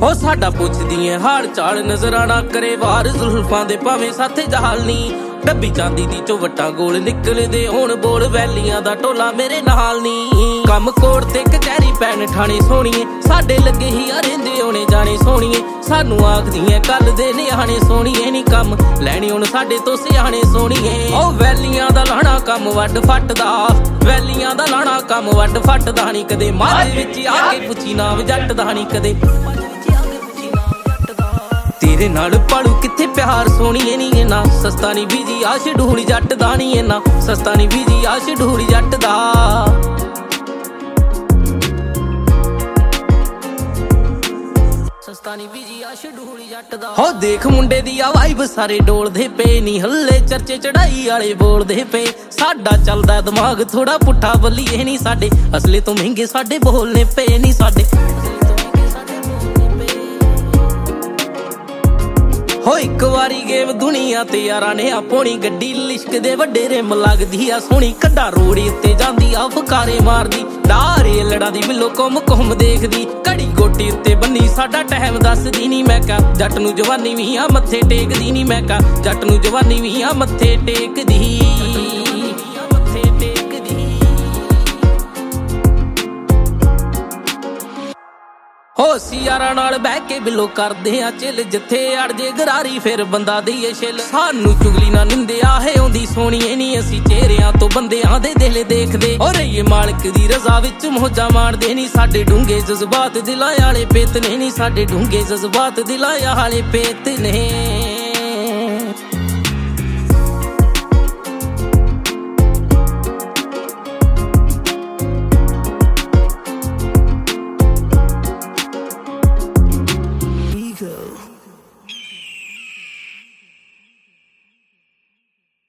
हो साडा पुछदी है हाल चाल नजरा ना करे वार जुल्फां दे भावें साथे जहाल नी डब्बी चांदी दी चौवटा गोल निकलदे हुण बोल वैलियां दा टोला मेरे नाल नी कम कोट ते कचहरी पैन ठाणे सोहणीए साडे लगे ही रेंदे होने जाने सोहणीए सानू आखदियां कल दे निहाणे सोहणीए नी कम लैणे हुण साडे तो सियाणे सोहणीए ओ वैलियां दा लाणा कम वड्ड फटदा वैलियां दा लाणा कम वड्ड फटदा नी कदे मारे विच आके पुछी नाम जट दा नी कदे तेरे नाल पालू किथे प्यार सोहणीए नी इना सस्ता नी बीजी आश ढूली जट दा नी इना सस्ता नी बीजी आश ढूली जट दा सस्ता नी बीजी आश ढूली जट दा हो देख मुंडे दी वाइब सारे डोलदे पे नी हल्ले चर्चे चढ़ाई वाले बोलदे पे साडा चलदा दिमाग थोड़ा पुट्ठा बल्लीए नी साडे असले तो महंगे साडे बोलने पे नी साडे हो एक वारी गेम दुनिया ते यारां ने अपनी गड्डी लिश्क दे वड्डे रिम लगदी आ सोहनी कड्डा रोड उत्ते जांदी आ फकारे मारदी डारे लड़ा दी बिलो कुम कुम देखदी घड़ी गोटी उत्ते बन्नी साडा टाइम दसदी नी मैं कहा जट नू जवानी भी आ मत्थे टेकदी नी मैं कहा जट नू जवानी भी आ मत्थे टेकदी हो सियारा नाल बह के बिलो करदे आ चिल जिथे अड़ जे गरारी फिर बंदा दईए छिल सानू चुगली ना निंदे आहे औंदी सोहणीए नी असी चेहरियां तो बंदियां दे दिल देखदे ओ रहीए मालक दी रज़ा विच मौजां माणदे नी साडे डूंगे जज्बात दिलां वाले पेत ने नी साडे डूंगे जज्बात दिलां वाले पेत ने।